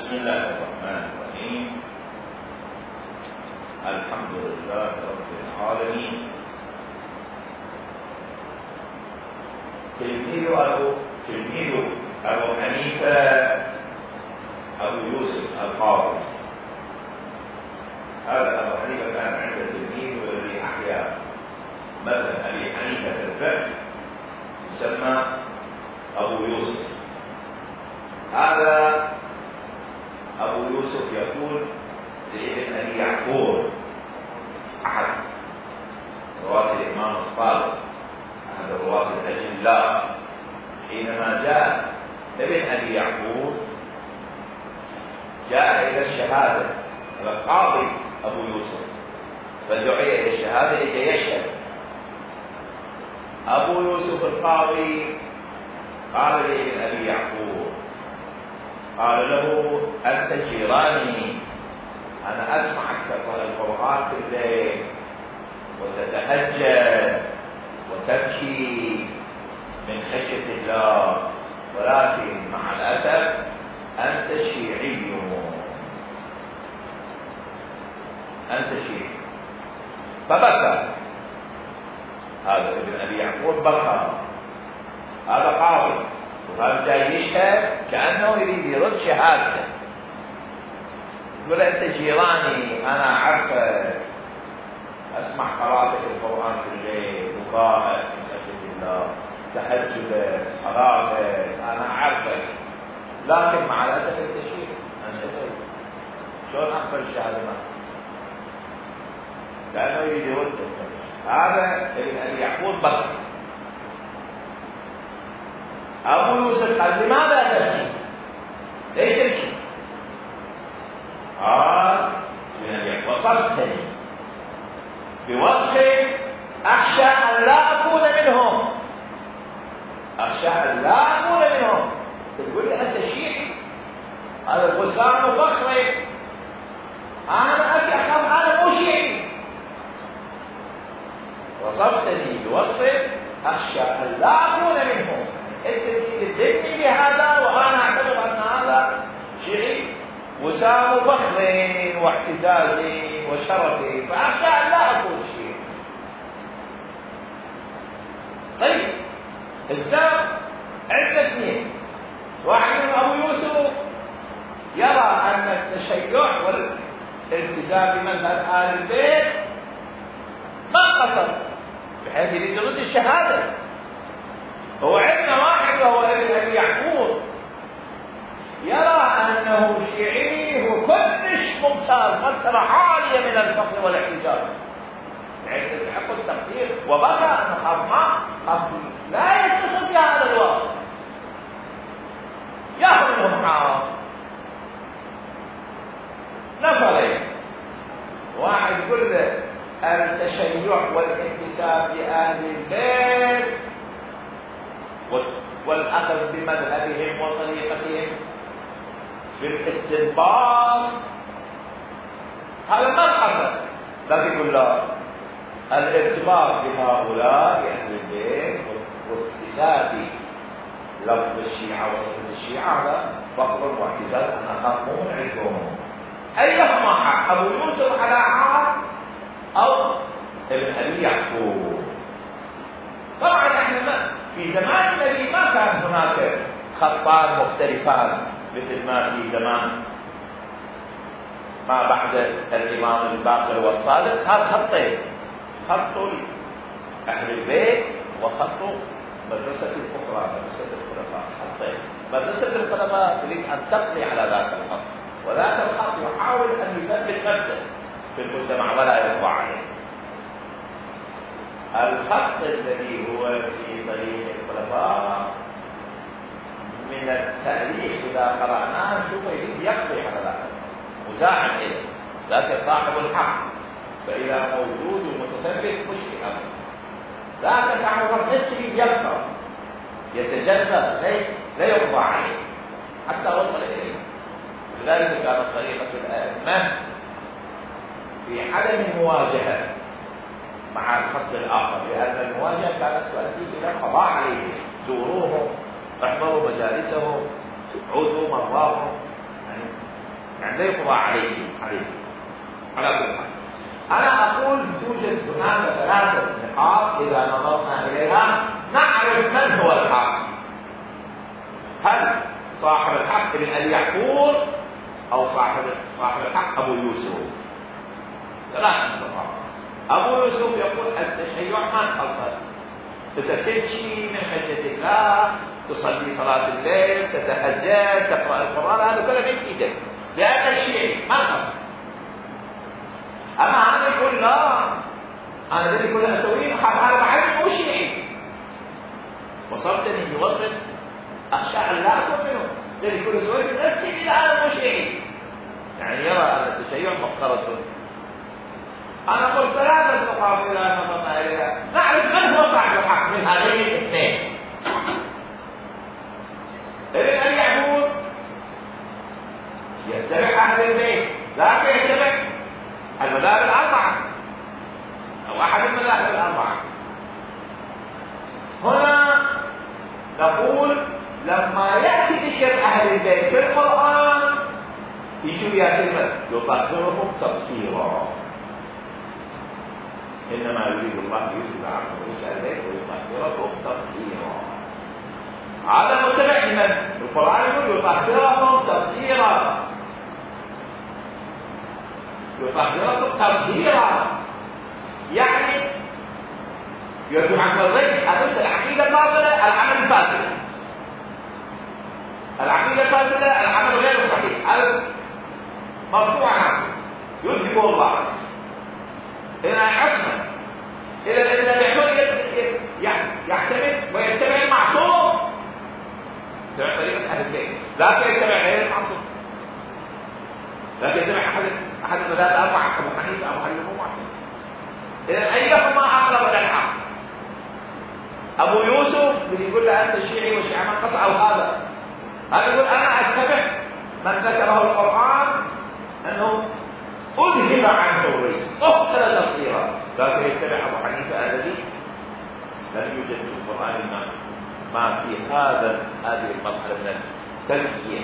بسم الله الرحمن الرحيم. الحمد لله رب العالمين. تلميذ أبو حنيفة أبو يوسف القاضي. هذا أبو حنيفة كان عنده تلميذ والذي أحيا مثل أبي حنيفة في الفقه يسمى أبو يوسف. هذا أبو يوسف يقول لابن أبي يعقوب أحد رواة الإمام الصادق، أحد الرواة الأجلاء، حينما جاء ابن أبي يعقوب جاء إلى الشهادة على القاضي أبو يوسف، فدعي إلى الشهادة لكي يشهد. أبو يوسف القاضي قال لابن أبي يعقوب، قال له: أنت جيراني، أنا أسمعك تقرأ القرآن في الليل وتتهجد وتبكي من خشية الله، ولكن مع الأسف أنت شيعي. أنت شيعي. فبكى هذا ابن أبي يعقوب، بكى. هذا قاضي وهذا جاي يشهد كأنه يريد يرد شهادته. يقول: أنت جيراني، أنا أعرفك، أسمع قراءتك القرآن في الليل، بكاءك من خشية الله، تهجدك، صلاتك، أنا أعرفك، لكن مع الأسف أنت شيء، أنت شيء. شلون أقبل الشهادة معك؟ لأنه يريد يرد. هذا ابن أبي يعقوب بكى. أبو يوسف قال: لماذا تبكي؟ ليش تبكي؟ قال: وصفتني بوصف أخشى أن لا أكون منهم. أخشى أن لا أكون منهم. تقول لي أنت شيعي، هذا الغسان فخري، أنا أخاف أنا مو شيعي. وصفتني بوصف أخشى أن لا أكون منهم. أنت تدلني بهذا وأنا أعتبر أن هذا شيعي، وسام فخر واعتزاز وشرف، فأخشى أن لا أكون شيعي. طيب، الإسلام عنده اثنين، واحد من أبو يوسف يرى أن التشيع والالتزام بمذهب آل البيت ما قصر، بحيث يريد يرد الشهادة. هو عندنا واحد وهو ابن أبي يعقوب يرى أنه شيعي وكلش ممتاز، مرتبة عالية من الفخر والاعتزاز، يعني يستحق التقدير، وبكى أن خاف لا يتصل بهذا الوصف، ياخذ منهم حرام. نفرين، واحد يقول له التشيع والانتساب لأهل البيت والأخذ بمذهبهم وطريقتهم في الاستنباط هذا ما انحصر، لكن يقول لا، الارتباط بهؤلاء أهل البيت واكتساب لفظ الشيعة وصف الشيعة هذا فخر واعتزاز، أنا أخاف من عندهم. أيهما حق، أبو يوسف على عاد أو ابن أبي يعقوب؟ طبعا احنا في زمان النبي ما كان هناك خطان مختلفان مثل ما في زمان ما بعد الإمام الباقر والصادق. هذا خطين، خط أهل البيت وخط مدرسة الفقراء، مدرسة الخلفاء، خطين. مدرسة الخلفاء تريد أن تقضي على ذاك الخط، وذاك الخط يحاول أن يثبت نفسه في المجتمع ولا يرضى عليه. الخط الذي هو في طريق الخلفاء من التاريخ إذا قرأناه نشوفه يريد يقضي على ذلك، مزاحم إليه، لكن صاحب الحق فإذا موجود ومتثبت مشكلة. ذاك تعرف نسبي يبقى يتجنب لا يرضى عليه حتى وصل إليه. لذلك كانت طريقة الأئمة في عدم المواجهة مع الخط الآخر، لأن المواجهة كانت تؤدي إلى القضاء عليه. زوروهم، احضروا مجالسهم، عودوا مرضاهم، يعني يعني لا يقضى عليه. على كل حال أنا أقول توجد هناك ثلاثة نقاط إذا نظرنا إليها نعرف من هو الحق. هل صاحب الحق ابن أبي يعقوب أو صاحب الحق أبو يوسف؟ ثلاثة نقاط. أبو يوسف يقول التشيع ما حصل، تمشي من خشية الله، تصلي صلاة الليل، تتهجد، تقرأ القرآن، هذا كله من إيدك لأن الشيعي ما حصل. أما أنا يقول لا، أنا الذي كل أسويه هذا بعلم مو شيعي، وصلتني بوصف أخشى أن لا أكون منه، الذي كل أسويه نفسي إلى أنا مو شيعي، يعني يرى أن التشيع مفترض. أنا قلت ثلاثة نقاط إلى نظرنا إليها نعرف من هو صاحب الحق من هذين الاثنين. ابن أبي يعقوب يتبع أهل البيت، لا يتبع المذاهب الأربعة أو أحد المذاهب الأربعة. هنا نقول لما يأتي ذكر أهل البيت في القرآن يشوف يا كلمة يطهرهم تطهيرا، إنما يريد الله يذهب عنكم رجس البيت ويطهركم تطهيرا. هذا متبع من القرآن يقول يطهركم تطهيرا، يطهركم تطهيرا يعني يذهب عنكم الرجس. هذا العقيدة الباطلة، العمل الفاسد، العقيدة الفاسدة، العمل غير الصحيح، هذا مرفوع عنه يذهب الله. إذا عصمة إذا يعتمد ويتبع المعصوم، يتبع طريقة أهل البيت، لا يتبع غير المعصوم، لا يتبع أحد المذاهب الأربعة أبو حنيفة أو حنيفة مو معصوم. إذا أيهما أقرب إلى الحق؟ أبو يوسف يقول له أنت شيعي وشيعي من قطعوا هذا يقول أنا أتبع من ذكره القرآن أنه أذهب عنه الرجس أقتل تطهيرا، لكن يتبع أبو حنيفة الذي لم يوجد في القرآن ما في هذه المرحلة من التزكية.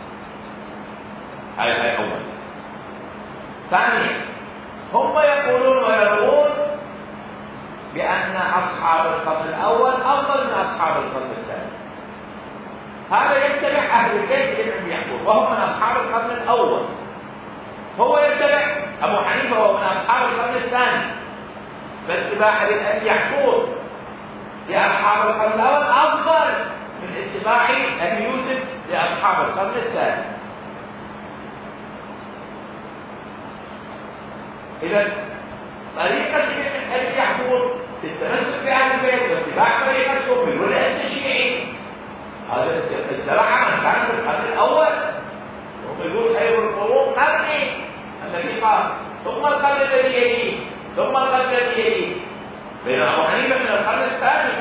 هاي أول. ثانيا هم يقولون ويرون بأن أصحاب القرن الأول أفضل من أصحاب القرن الثاني. هذا يتبع أهل البيت ابن أبي يعقوب وهم من أصحاب القرن الأول، هو يتبع أبو حنيفة وهو من أصحاب القرن الثاني، فاتباع ابن أبي يعقوب لأصحاب القرن الأول أفضل من اتباع أبي يوسف لأصحاب القرن الثاني. إذا طريقة ابن أبي يعقوب في التمسك بأهل البيت واتباع طريقتهم بالولاية الشيعي هذا اتبعها من كان في القرن الأول، ويقول خير القرون قرني الذي قال ثم القرن الذي يليه ثم القرن الذي يليه، بين أبو حنيفة من القرن الثاني.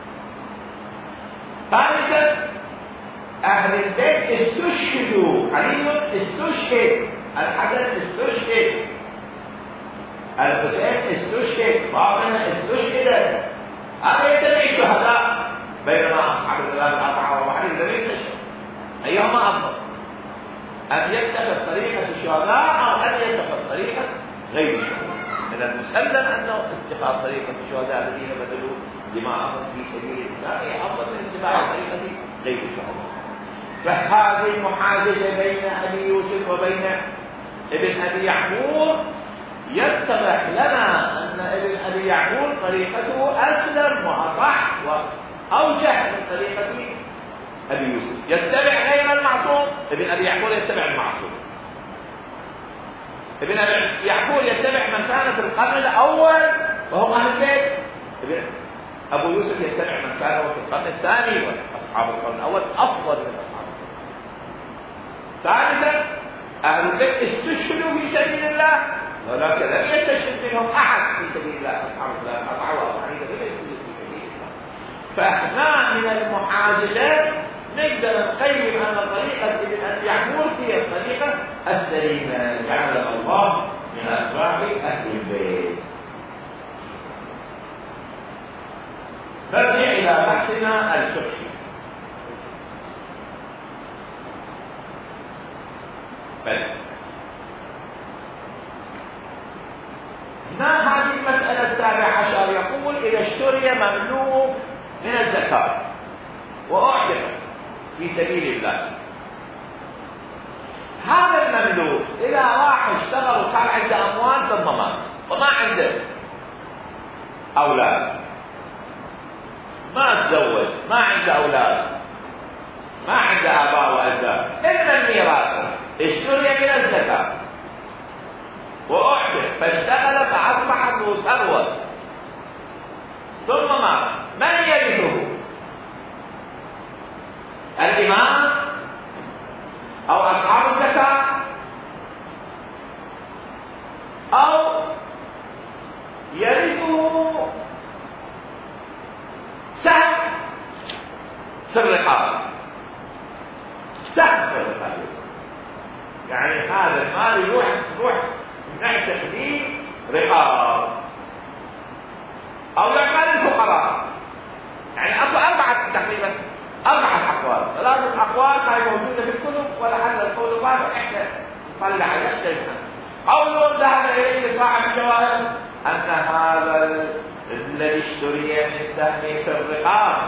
ثالثا أهل البيت استشهدوا، علي استشهد، الحسن استشهد، الحسين استشهد، فاطمة استشهدت، هذا يتبع الشهداء، بينما أصحاب المذاهب الأربعة وأبو حنيفة لم يستشهد. أيهما أفضل؟ أن يتخذ طريقة الشهداء أو أن يتخذ طريقة غير الشهداء؟ من المسلم أنه اتخاذ طريقة الشهداء الذين بذلوا دماءهم في سبيل الله أفضل من اتباع طريقة غير الشهداء. فهذه المحاججة بين أبي يوسف وبين ابن أبي يعقوب يتضح لنا أن ابن أبي يعقوب طريقته أسلم وأصح وأوجه من طريقة أبي يوسف، يتبع غير المعصوم. ابن أبي يعقوب يتبع المعصوم، ابن أبي يعقوب يتبع من كان في القرن الأول وهم أهل البيت، أبو يوسف يتبع من كان في القرن الثاني وأصحاب القرن الأول أفضل من أصحاب القرن. ثالثا أهل البيت استشهدوا في سبيل الله ولكن لم يستشهد منهم أحد في سبيل الله، أصحاب الله أطاعوا أبو حنيفة لم يستشهد في سبيل الله. فهنا من المحاججات نقدر نقيم أن طريقة ابن أبي يعقوب هي الطريقة السليمة، جعل الله من أتباع أهل البيت. نرجع إلى بحثنا الفقهي. بل إذا اشتري مملوك من الزكاة وأعتق في سبيل الله، هذا المملوك إذا راح اشتغل وصار عنده أموال ثم مات وما عنده أولاد، ما تزوج، ما عنده أولاد، ما عنده آباء وأجداد، إلا الميراث، اشتري من الزكاة وأعتق فاشتغل فأصبحت له ثروة ثم مات، من يرثه؟ الإمام أو أصحاب الزكاة أو يرثه سهم في الرقاب، سهم في الرقاب، يعني هذا المال يروح نعتق فيه رقاب أو يعمل الفقراء. يعني أربعة تقريبا، أربعة أقوال، ثلاثة أقوال هاي موجودة في الكتب، ولا حتى القول الرابع إحنا نطلع يختلفنا. قول ذهب إليه صاحب الجواهر أن هذا الذي اشتري من سهم في الرقاب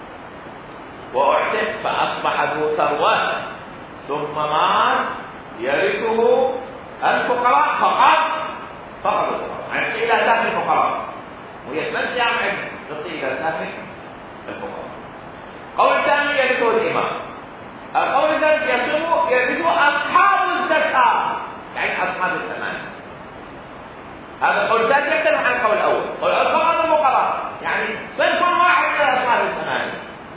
وأعتق فأصبح ذو ثروة ثم مات يرثه الفقراء فقط الفقراء، يعني إلى سهم الفقراء، ويتمنى عن نعطي إلى سهم الفقراء. قول ثاني يرثه الإمام. القول الثالث يرثه أصحاب الزكاة، يعني أصحاب الثمانية. هذا القول الثالث يختلف عن القول الأول. قول الأول فقط الفقراء، يعني صنف واحد من أصحاب الثمانية.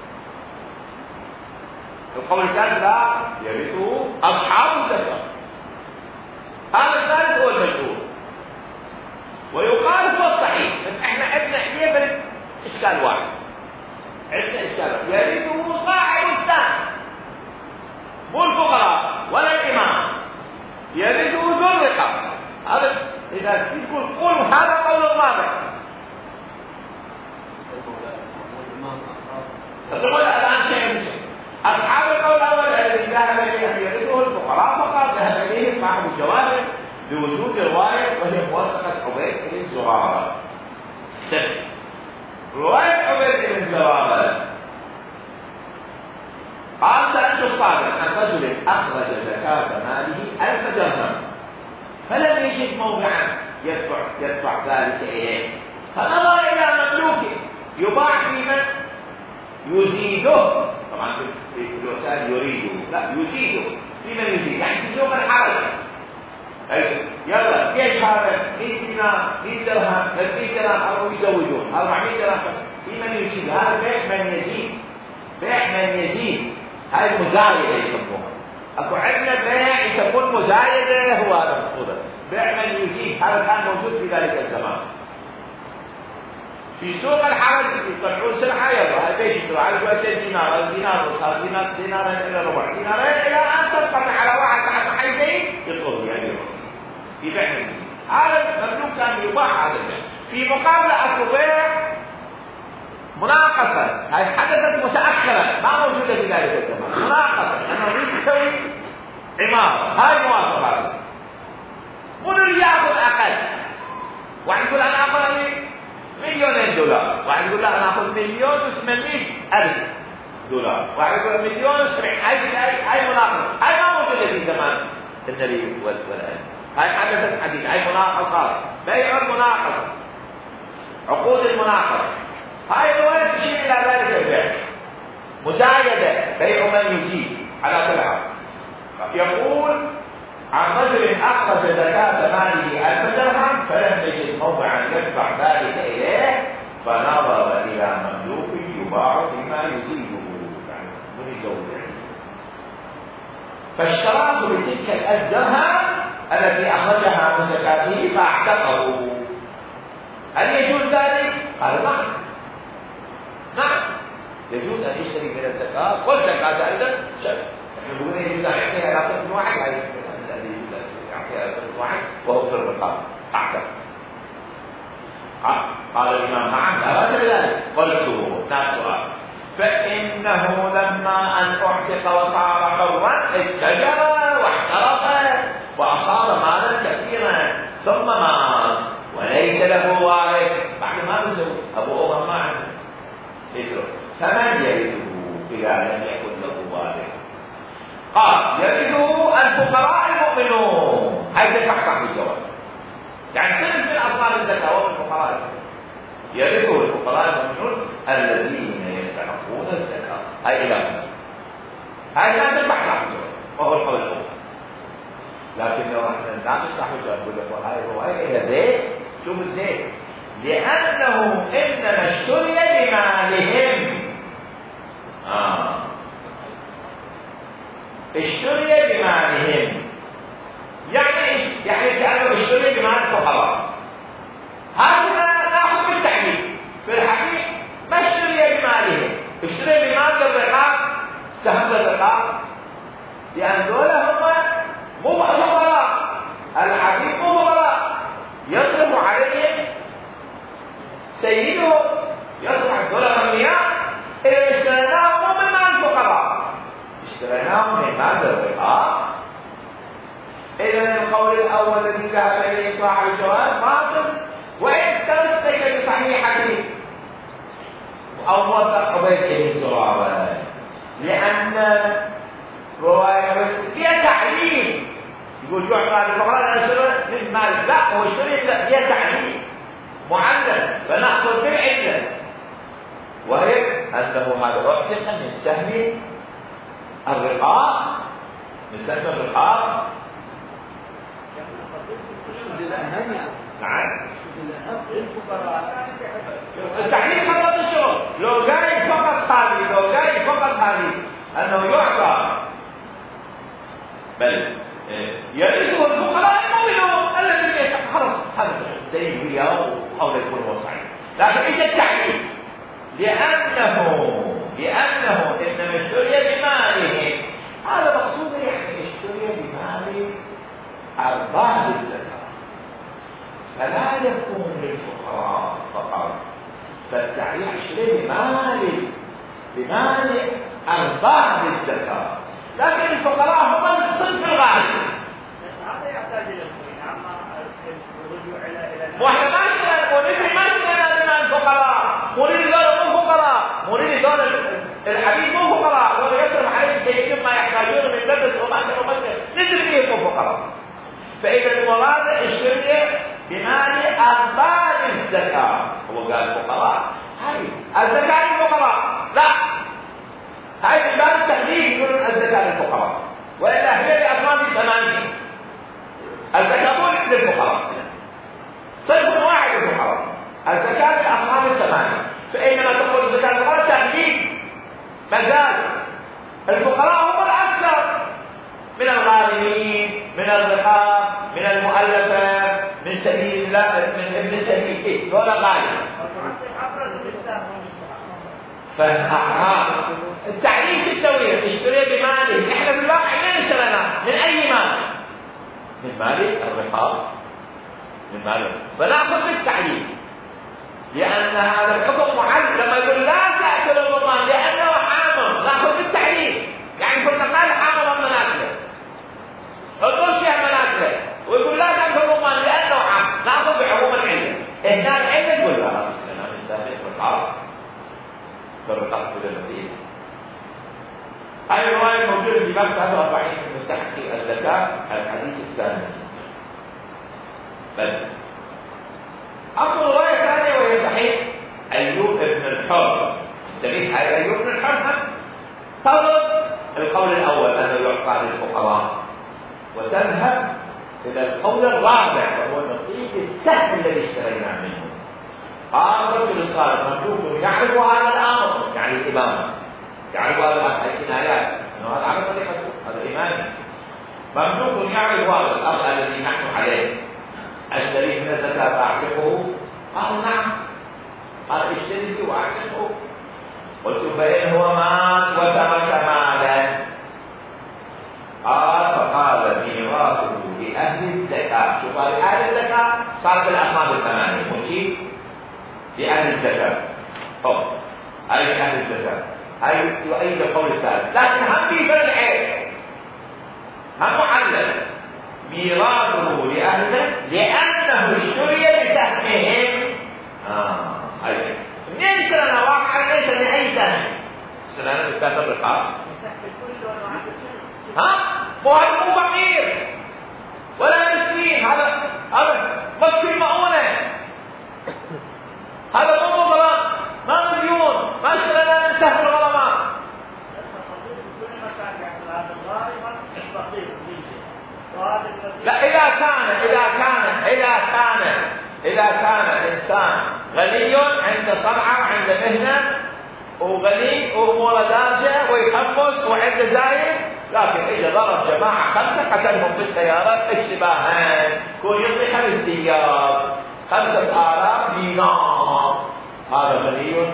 القول الثالث لا، يرثه أصحاب الزكاة. هذا الثالث هو المشهور ويقال هو الصحيح، بس احنا عندنا يبرد اشكال واحد، عندنا اشكال واحد، يرثه صاحب السهم مو الفقراء ولا الامام، يرثه ذو الرقاب. هذا اذا تقول هذا قول الرابع. تقول الان شيء اصحاب القول الاول الذي ذهب اليه يرثه الفقراء فقط، ذهب اليه صاحب الجواهر بوجود روايه وهي موثقه عبيد بن زراره. روايه عبيد بن زراره قال سألت الصادق عن رجل أخرج زكاة ماله 1000 درهم فلم يجد موضعا يدفع ذلك إليه، فنظر إلى مملوكه يباع فيمن يزيده، طبعا في الوسائل يريده، لا يزيده، فيمن يزيد، يعني في سوق الحرج. يلا كيف هذا 100 دينار 100 درهم 300 درهم أو يزودون 400 درهم، فيمن يزيد، هذا بيع من يزيد، بيع من يزيد، هاي المزايدة يسموها. اكو عندنا بيع يسمون مزايدة، هو هذا مقصوده، بيع من يزيد، هذا كان موجود في ذلك الزمان. في سوق الحرج يطلعون سلعة، يلا هاي بيش يشتروا على 2 دينار، الدينار وصار دينار، دينارين الى ربع، دينارين الى ان تنقطع على واحد تحت محيطين يطلب يعني يبيع من يزيد. هذا المملوك كان يباع هذا البيع. في مقابل اكو بيع مناقصة، هاي حدثت متأخرة ما موجودة في ذلك الزمان، مناقصة أنا أريد أسوي عمارة، هاي موافقة هذا، منو اللي يأخذ أقل؟ واحد يقول أنا أخذ $1,000,000، واحد يقول لا أنا أخذ $1,800,000، واحد يقول $1,070,000، هاي مناقصة، هاي ما موجودة في زمان النبي والآن، هاي حدثت حديث، هاي مناقصة، بيع المناقصة، عقود المناقصة، هاي الرواية تشير إلى ذلك البيع. مزايدة، بيع من يزيد على كل حال. يقول عن رجل أخرج زكاة ماله 1000 درهم فلم يجد موضعا يدفع ذلك إليه فنظر إلى مملوك يباع بما يزيده، يعني من يزود، فاشتراه بتلك 1000 درهم التي أخرجها من زكاته فاعتقه. هل يجوز ذلك؟ قال نعم. نعم يجوز أن يشتري من الزكاة والزكاة أيضا شرط. نحن نقول يجوز أن يعطيها إلى طفل واحد، الذي يجوز أن يعطيها إلى طفل واحد وهو في الرقاب أعتق. قال الإمام نعم لا بأس بذلك. قلت نفس سؤال، فإنه لما أن أعتق وصار حرا اتجر واحترق وأصاب مالا كثيرا ثم مات وليس له وارث. بعد ما بزوج الفقراء المؤمنون. هاي تدفع صاحب الجواب. يعني صنف من أصناف الزكاة وهم الفقراء يرثه الفقراء المؤمنون الذين يستحقون الزكاة. هاي إلى هاي لا تدفع صاحب الجواب وهو القول الأول. لكن لو احنا لا نفتح الجواب نقول لك هاي الرواية إلى زيت. شوف الزيت لأنه إنما اشتري بمالهم. اشتري بمالهم يعني كأنه اشتري بمال الفقراء. هذا ناخذ بالتحديد. في الحقيقة ما اشتري بمالهم، اشتري بمال الرقاب، سهم الرقاب، لأن دولة هم مو فقراء. الحبيب مو فقراء، يصرف عليهم سيدهم، يصرف على الدولة أغنياء. إذا اشتريناهم مو من مال الفقراء، اشتريناهم من مال الرقاب. إذا القول الأول الذي ذهب إليه صاحب الجواب باطل، وإن تمسك بصحيحته أو موثق عبيد بن زرارة، لأن رواية فيها تعليل. يقول يعطى للفقراء من مال، لا هو اشتري فيها تعليل معلل، فنأخذ بالعلة وهي أنه هذا أعتق من سهم الرقاب، من سهم الرقاب. نعم التحليل خطط الشغل. لو جاي فقط هذه أنه يعطى بل يرثه الفقراء المؤمنون الذين خلص هذا دليل وياه حول يكون هو صحيح. لكن ايش التحليل؟ لأنه إنما اشتري بمالهم. هذا مقصود يعني اشتري بمال أرباب الزكاة، فلا يكون للفقراء فقط. فالتعليل اشتري بمال أرباب الزكاة، لكن الفقراء هم الصنف الغالي. هذا يحتاج إلى الرجوع إلى واحنا ما اشترينا بمال الفقراء، مريد دولة مو فقراء، مريد دولة الحبيب مو فقراء، ولا يصرف عليه سيدهم ما يحتاجون من لبس ومأكل ندري فيه مو فقراء. فإذا المراد اشتري بمال أرباب الزكاة. هو قال الفقراء، هاي الزكاة للفقراء، لا هاي من باب التحديد يقولون الزكاة للفقراء، وإلا هي لأصناف 8. الزكاة مو للفقراء، صنف واحد للفقراء، الزكاة لأصناف 8. فإنما تقول الزكاة للفقراء تحديد مازال الفقراء هم الأكثر من الغارمين، من الرقاب، من المؤلفة، من سبيل الله، من ابن السبيل، دول غالب. التعليل التوية تشتري بماله. احنا بالواقع من اشتريناه؟ من اي مال؟ من مال الرقاب، من مال. فناخذ بالتعليل لان هذا الحكم معلل. لما يقول لا تاكل الرمان لانه حامض، ناخذ بالتعليل. يعني كنا قال حامض من ناكله، الظل شيء من ناكله، ويقول لا تاكل الرمان لانه حامض، ناخذ بعموم العله. هنا العله تقول لا انا من سابق الرقاب بالرقاب كل المدينة. هذه الرواية موجودة في باب 43 من مستحقي الزكاة الحديث الثاني. بل أقول رواية ثانية وهي صحيح أيوب بن الحر. انتبه، هذا أيوب بن الحر ترد القول الأول أنه يعطى للفقراء، وتذهب إلى القول الرابع وهو نقيض السهم الذي اشترينا منه. قال الرجل الصالح مملوك يعرف هذا الامر، يعني الامام يعرف هذا الكنايات انه هذا على طريقته، هذا الامام مملوك يعرف هذا الامر الذي نحن عليه، اشتري من الزكاه فاعتقه. قال نعم. قال اشتريت واعتقه. قلت فان هو مات وترك مالا. قال فقال ميراثه لاهل الزكاه. شو قال؟ اهل الزكاه صارت الاصناف 8 مشي لأهل الزكاة. أي أهل الزكاة، أي يؤيد القول الثالث. لكن هم في فرع، هم معلل ميراثه لأهله لأنه اشتري بسهمهم. أي منين سنة واحد ليس من أي سنة؟ سنة بسبب الرقاب. مو فقير، لا، إذا كان الإنسان غني عند صنعة وعند مهنة وغني وأموره دارجة ويحفظ وعنده زايد، لكن إذا ضرب جماعة 5 قتلهم في السيارة اشتباها كون يعطي 5 ديار 5000 دينار، هذا غني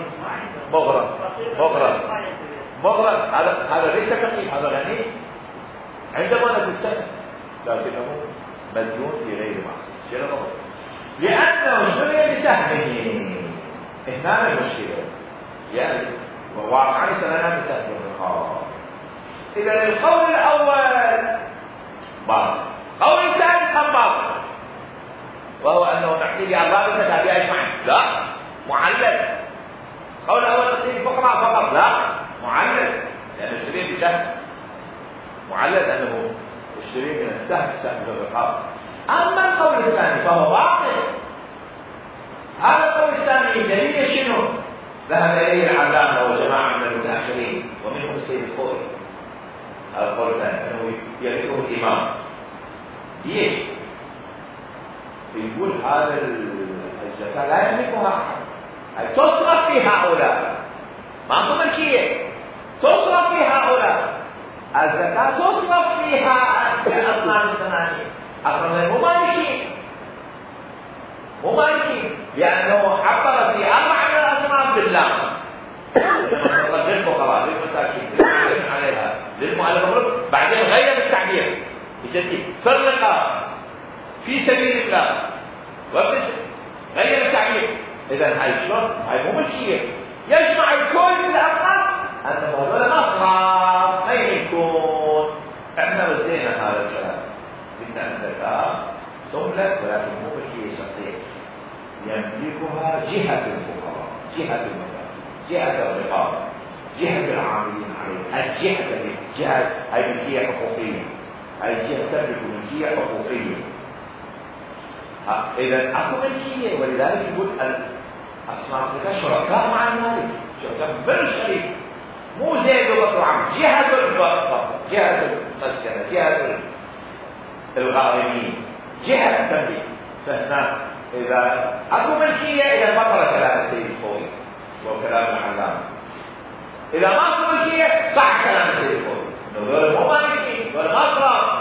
مغرم. هذا ليس فقير، هذا غني عنده مال السنة لكنه مديون في غير معصية، لأنه شري بسهمه. هنا المشكلة يعني وواقعا سننا بسهم الرقاب. إذا القول الأول باطل، القول الثاني باطل، وهو أنه نحتاج أرباب الزكاة أجمعين، لا معلل. القول الأول نحتاج فقراء فقط، لا معلل، لأن الشري بسهم معلل، أنه الشري من السهم سهم الرقاب. أما القول الثاني فهو باطل. هذا القول الثاني دليل شنو؟ ذهب إليه العلامة وجماعة من المتأخرين ومنهم السيد الخوئي. هذا القول الثاني أنه يرثه الإمام. ليش؟ يقول هذا الزكاة لا يملكها أحد، تصرف في هؤلاء، ما هو ملكية، تصرف في هؤلاء، الزكاة تصرف فيها الأصناف الثمانية. أصلا مو مالكين لأنه عبر في 4 من الأصناف بالله، للفقراء للمساكين للمعلمين عليها للمؤلفين، بعدين غير التعبير بشكل فرق في سبيل الله غير التعبير. إذا هاي شلون؟ هاي مو ملكية، يجمع الكل من الأصناف أن هذول مصرف ما يملكون. احنا ردينا هذا الكلام، قلنا أن الزكاة تملك ولكن مو ملكية شخصية، يملكها جهة الفقراء، جهة المساكين، جهة الرقابة، جهة العاملين عليها. الجهة هي ملكية حقوقية، هي جهة تملك ملكية حقوقية. إذا أكو ملكية، ولذلك يقول الأصناف شركاء مع المالك، شركاء بالشريك، مو زيد وبكر عم، جهة الفقراء، جهة المسكنة، جهة الغارمين، جهة تملك. فهنا إذا أكو ملكية إذا بطل كلام السيد الخوئي وكلام العلامة. إذا ما أكو ملكية صح كلام السيد الخوئي، دول مو مالكين، دول مصرف.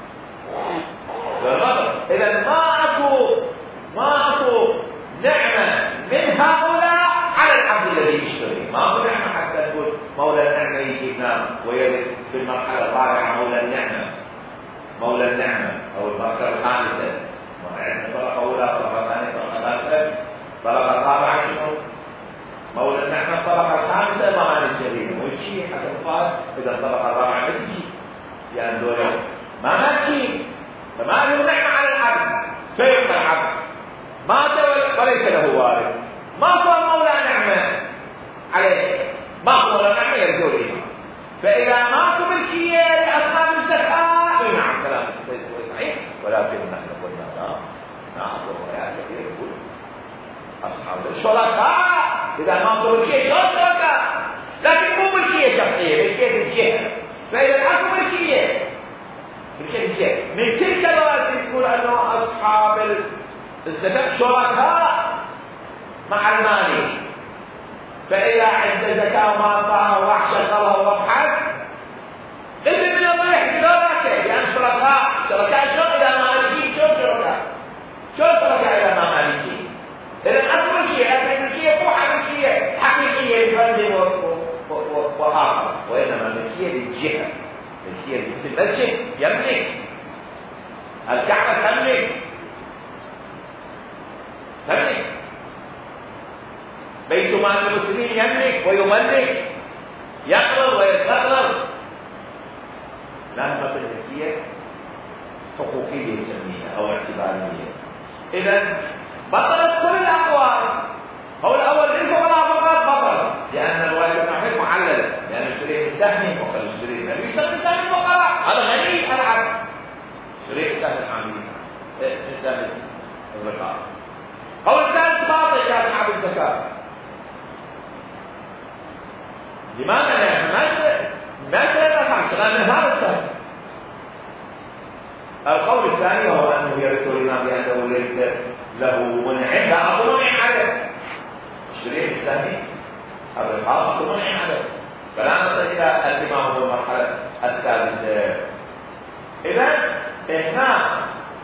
إذا ما أكو نعمة من هؤلاء على العبد الذي يشتري. ما أكو نعمة حتى تقول مولى النعمة يجيبنا ويرث في المرحلة الرابعة مولى النعمة أو المرحلة الخامسة، طبقة أولى، طبقة ثانية، طبقة ثالثة، طبقة رابعة شنو؟ مولى النعمة الطبقة الخامسة ما نشتريه، ويجي حتى الفاضل إذا الطبقة الرابعة ما تجي، يعني دول ما ماشي، فما له نعمة على العبد، فيبقى العبد مات وليس له وارث، ما هو مولى نعمة عليه، ما هو مولى نعمة يرجو الإمام. فإذا ماتوا ملكية لأصحاب الزكاة، نعم كلام السيد صحيح، ولكن نحن قلنا لا، نعم روايات كثيرة يقول أصحاب الشركاء إذا ماتوا ملكية شركاء، لكن مو ملكية شخصية، ملكية الجهة. فإذا أكو ملكية من تلك الروايات تقول أنه أصحاب الزكاة شركاء مع المالك، فإذا عند زكاة وما أعطاها وراح شغلها وربحت لازم من الضيح بذلك، لأن شركاء شلون إذا ما مالكين، شلون شركاء إذا ما مالكين. إذا أصل شيء الملكية مو حقيقية لفرد وآخر، وإنما الملكية للجهة، الملكية المسجد يملك، الكعبة تملك، بيت مال المسلمين يملك ويملك، يقرض ويستقرض. لأن الملكية حقوقية يسميها أو اعتبارية. إذا بطلت كل الأقوال. هو الأول للفقراء فقط بطل، لأن الرواية الواحد معللة، لأن اشتري من سهم وقال اشتري من النبي يشتري من سهم الفقراء، هذا غني العبد، اشتري من سهم العاملين، من سهم الرقاب. هو الثالث باطل يا أصحاب الزكاة. لماذا؟ لأن ما اشتري من هذا السهم، القول الثاني هو أنه يرث الإمام بأنه ليس له منع، لا أقول منع عليه. الشريط الثاني الرقاق منع عليه، فلا نصل إلى الإمام في المرحلة الثالثة. إذا هنا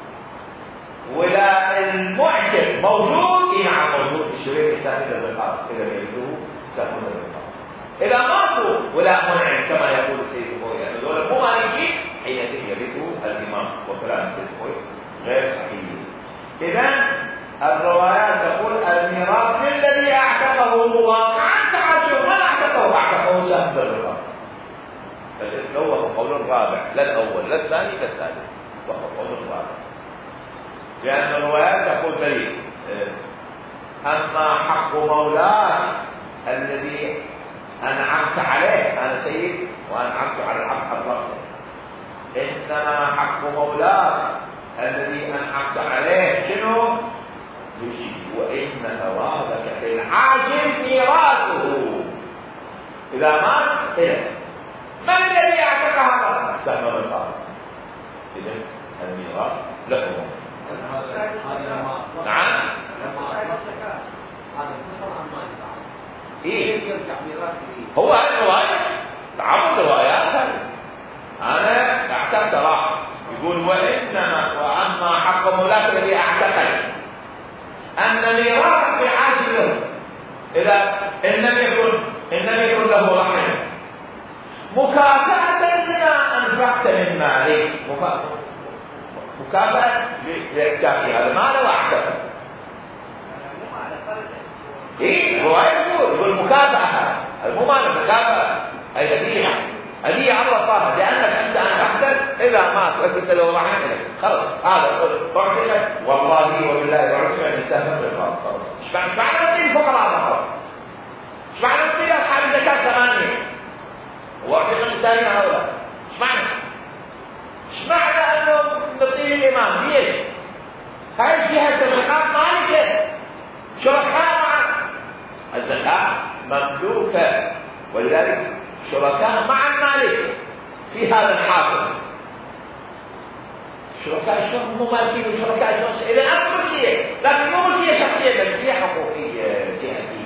ولا المعجب موجود، نعم موجود الشريط الثاني للرقاق، إذا يرثه سهل الرقاق. إذا ماتوا ولا منع كما يقول السيد الخوي يعني دول مو مالكين، حينئذ يرثه الإمام، وكلام السيد الخوي غير صحيح. إذا الروايات تقول الميراث الذي اعتقه واقعا تعجب، من اعتقه اعتقه سهم بالرقاق. هو القول الرابع، لا الأول لا الثاني لا الثالث، وهو القول الرابع. لأن الروايات تقول دليل أما حق مولاك الذي أنعمت عليه، أنا سيد وأنعمت على العبد حرمته، إنما حق مولاك الذي أنعمت عليه شنو؟ يجي وإن ثوابك للعاجل ميراثه، إذا مات إلى من الذي اعتق هذا؟ سهم الرقاق. إذا الميراث له. نعم. إيه هو هذه الرواية تعرض روايات. أنا أعتقد صراحة يقول وإنما وأما حق مولاك الذي أعتقد أن ميراث في عاجله إذا إن لم يكن له رحم مكافأة لما أنفقت من مالك، مكافأة لإحتاج هذا المال وأعتقد. إيه هو يقول مكافأة، مو مال مكافأة، أي هذه على طاقة، لأنك أنت أنفقت إذا مات وأنت له رحم خلاص هذا تعطيك والله وبالله ورسوله أن يستهدف الرقاق. إيش معنى نعطي الفقراء فقط؟ إيش معنى نعطي أصحاب الزكاة 8 وأعطي 5 هؤلاء؟ إيش معنى أنه نعطيه الإمام؟ ليش؟ هاي جهة الرقاق مالكة شركاء مع الزكاة مملوكة، ولذلك شركاء مع المالك في هذا الحاصل. شركاء الشرك مو مالكين وشركاء الشرك، إذا أمر ملكية، لكن مو ملكية شخصية، ملكية حقوقية جهتية.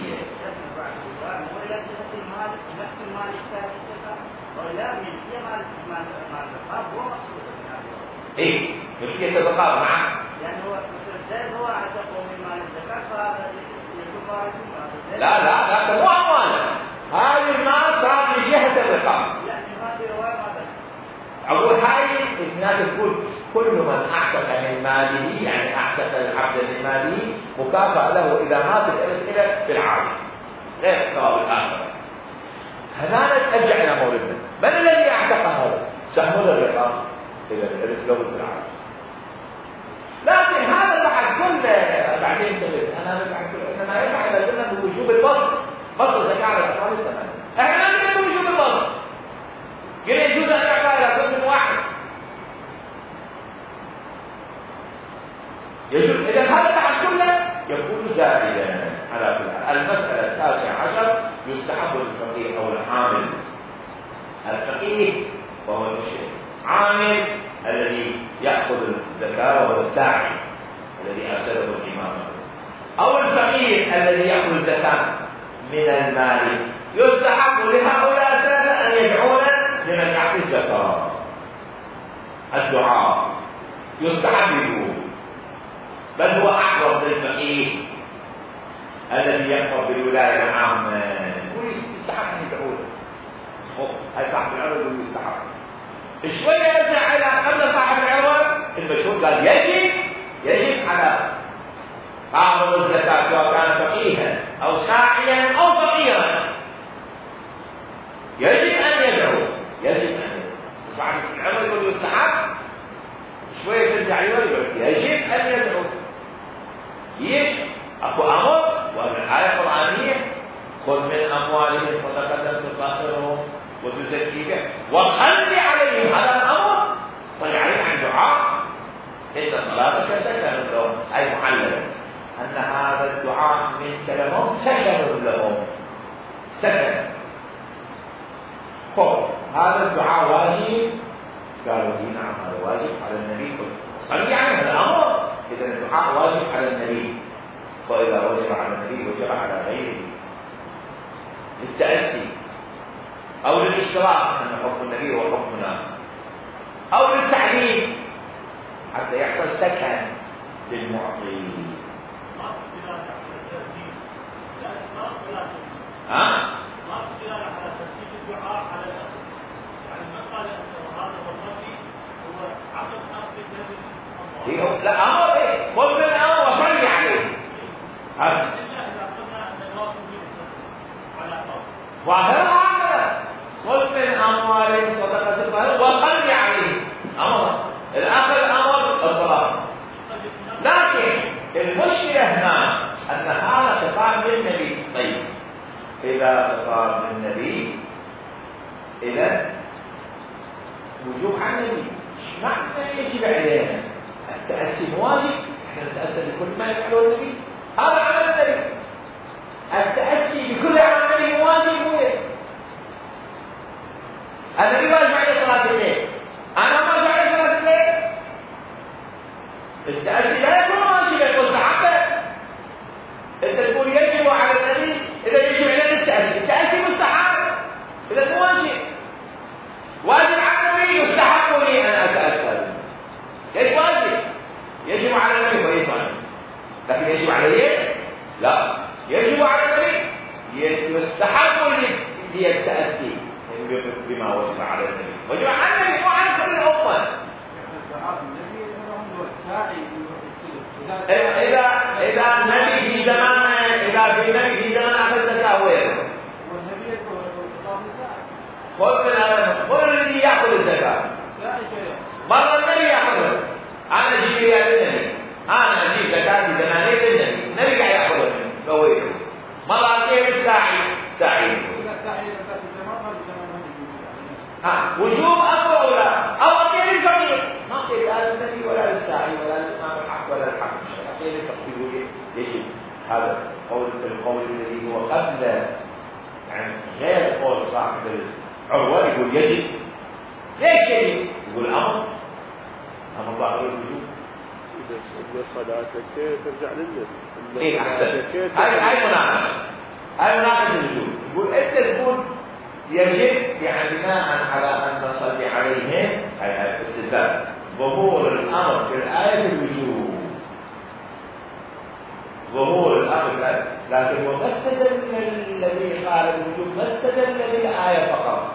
إيه ملكية الرقاب معه. يعني هو اعتقوا من مال الزكاة فهذا يكون وارث. لا مو أموال، هذه المال صار من جهة الرقاب. أقول هاي الناس تقول كل من أعتق من ماله، يعني أعتق العبد من ماله مكافأة له إذا مات الإرث بالعاجل غير ثواب الآخرة. هذا ترجع إلى موردنا، من الذي أعتق هذا؟ سهم الرقاب إذا الإرث له بالعاجل. لكن هذا بعد كله بعدين تقول أنا بعد كله إنما يفعل لنا بوجوب البسط زكاة على الأطفال الثمانية. إحنا نقول بوجوب البسط، يجوز أن يعطى إلى كل من واحد. يجوز إذا هذا بعد كله يكون زائدا على كل حال. المسألة 19 يستحب للفقيه أو العامل. الفقيه وهو المشرك، عامل الذي يأخذ الزكاة وهو الساعي الذي أرسله الإمام، أو الفقير الذي يأخذ الزكاة من المال. يستحب لهؤلاء الثلاثة أن يدعون لمن يعطي الزكاة. الدعاء يستحب له، بل هو أحرص للفقيه الذي يقوم بالولاية العامة، يستحق أن يدعو له. هاي صاحب العروض يستحق. شوية يرجع إلى قبل صاحب العروض المشهور قال يجب على قابض الزكاة سواء كان فقيها أو ساعيا أو فقيرا، يجب أن يدعو. صاحب العروض يقول يستحق، شوية ترجع يقول يجب أن يدعو. ليش؟ أكو أمر والآية القرآنية خذ من أموالهم صدقة تطهرهم وتزكي به وصل عليهم. هذا الأمر صل عليهم عن دعاء إن صلاتك سكن لهم، أي معلم أن هذا الدعاء من كلامهم سكن لهم. سكن هذا الدعاء واجب قالوا لي نعم هذا واجب على النبي صلي عليه الأمر. إذا الدعاء واجب على النبي، وإذا وجب على النبي وجب على غيره للتأسي أو للاشتراك أن حكم النبي وحكمنا، أو للتعليم حتى يحصل سكن للمعطي. ها؟ لا أمر إيه؟ خذ من الأمر وصلي عليه. ظاهرها هكذا، خذ من أموالهم صدقة وصلي عليه. أمر الآخر أمر الصلاة. لكن المشكلة هنا أن هذا خطاب للنبي. طيب إذا خطاب للنبي إذا وجوب على النبي، معنى يجب علينا التأسي واجب. احنا نتأسى بكل ما يفعله النبي، هذا عمل النبي. التأسي بكل عمل النبي واجب. هو النبي واجب عليه صلاة الليل، أنا واجب عليه صلاة الليل. التأسي لا يكون واجبا، يكون مستحبا. أنت تقول يجب على النبي، إذا يجب علينا التأسي. التأسي مستحب، إذا مو واجب. واجب على النبي، يستحب لي أن أتأسى. كيف واجب؟ يجب على النبي وليس عليه، لكن يجب عليه؟ لا، يجب على النبي، يستحب لي التأسي بما وجب على النبي. وجب على النبي مو على كل الأمة. إذا النبي في زمانه، إذا في النبي في زمان أخذ الزكاة وين؟ خذ من هذا، خذ الذي يأخذ الزكاة. مرة النبي يأخذه، أنا أجيب ريال للنبي، أنا أجيب زكاة بزمانين للنبي، النبي قاعد يأخذه مني فويله. مرة أعطيه الساعي. وجوب أمر أو لا؟ أو أعطيه الفقير، ما أعطيه لا للنبي ولا للساعي ولا للإمام الحق ولا الحق، أعطيه الفقير. يجب هذا القول الذي هو قبل، يعني غير قول صاحب العروة يقول يجب. ليش يجب؟ يقول أمر ظاهر الوجوب. إذا صدقت كيف ترجع للنبي؟ إيه أحسن. هاي مناقشة الوجوب. يقول أنت تقول يجب يعني بناء على أن نصلي عليهم، أي الاستدلال ظهور الأمر في الآية الوجوب. ظهور الأمر في الآية، لكن هو ما استدل الذي قال الوجوب، ما استدل بالآية فقط.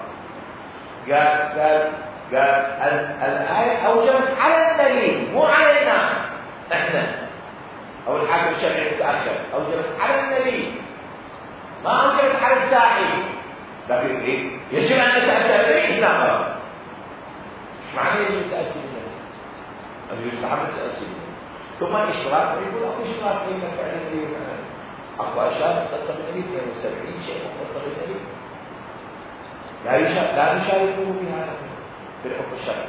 قال الآية أوجبت على النبي مو علينا إحنا أو الحاكم الشرعي المتأخر، أوجبت على النبي ما أوجبت على الساعي. لكن إيه؟ يجب أن نتأسى به؟ لا غلط. إيش معنى يجب التأسي به؟ أن يستحب التأسي به. ثم الإشراك، يقول أكو إشراك بين فعل النبي وفعل أكو أشياء مختصة بالنبي، 72 شيء مختصة بالنبي لا يشاركه بها في الحكم الشرعي.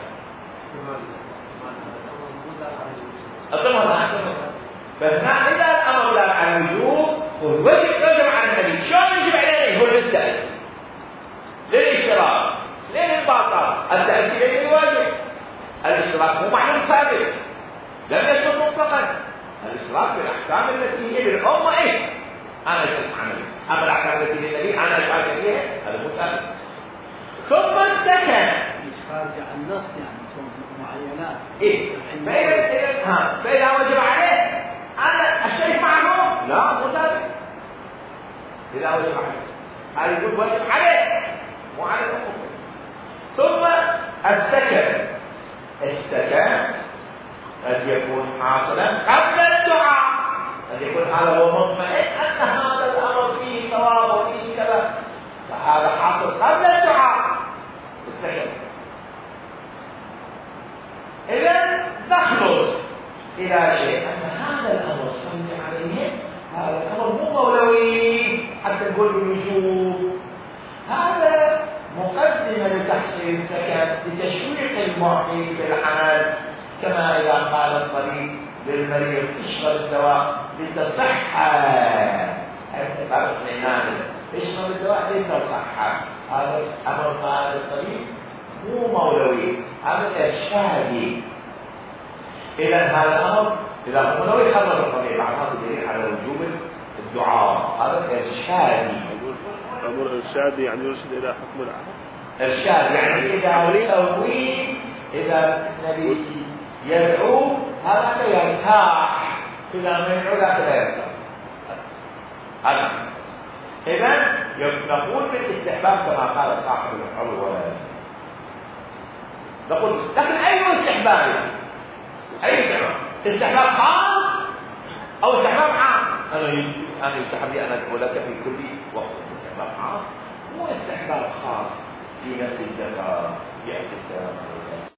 فهنا إذا الأمر لا على الوجوب ويجب على النبي، شلون يجب عليه؟ يقول للتأسي، للإشراك، للباطل. التأسي ليس الواجب، الإشراك مو معلوم ثابت، لم يثبت مطلقا. الإشراك بالأحكام التي هي للأمة إيه؟ أنا أشرك عنها، أما الأحكام التي للنبي أنا أشرك فيها، هذا مو ثابت. ثم السكن خارج عن النص، يعني معينات. إيه؟ فإذا وجب عليه أنا أشترك معه؟ لا مو ثابت. إذا وجب عليه هذا يقول وجب عليه مو على الحكم. ثم السكن قد يكون حاصلا قبل الدعاء، قد يكون هذا هو مطمئن أن هذا الأمر فيه ثواب وفيه كذا، فهذا حاصل قبل الدعاء السكن. إذا نخلص إلى شيء أن هذا الأمر صلي عليه، هذا الأمر مو مولوي حتى نقول بالوجوب، هذا مقدمة لتحصيل السكن لتشويق المعطي بالعمل، كما إذا قال الطبيب للمريض اشرب الدواء لتصح. اشرب الدواء لتصح، هذا أمر قال الطبيب مو مولوي، أمر إرشادي. إذا هذا الأمر إذا هو مولوي حرر الطبيعي بعد هذا الدليل على وجوب الدعاء، هذا إرشادي. أمر إرشادي يعني يرشد إلى حكم العهد. إرشاد يعني إذا يسوي، إذا النبي يدعو هذا يرتاح، إذا ما يدعو لا يرتاح. هذا إذا نقول بالاستحباب كما قال صاحب العروة، نقول لكن أي استحباب؟ أي استحباب؟ استحباب خاص أو استحباب عام؟ أنا يستحب لي أن أدعو لك في كل وقت. استحباب عام مو استحباب خاص في نفس الدفع يأتي